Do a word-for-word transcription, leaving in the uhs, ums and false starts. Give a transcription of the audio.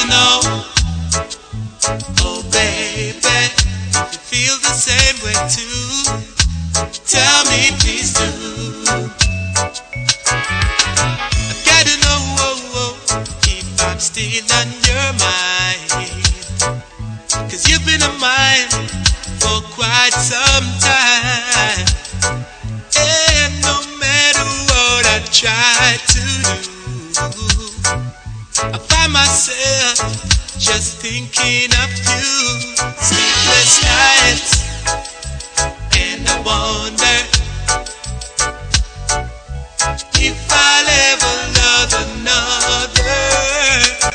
know, oh baby, you feel the same way too. Tell me please do. I've got to know oh, oh, if I'm still on your mind, 'cause you've been on mine for quite some time. And no matter what I try to do, I find myself just thinking of you. Sleepless nights, and I wonder if I'll ever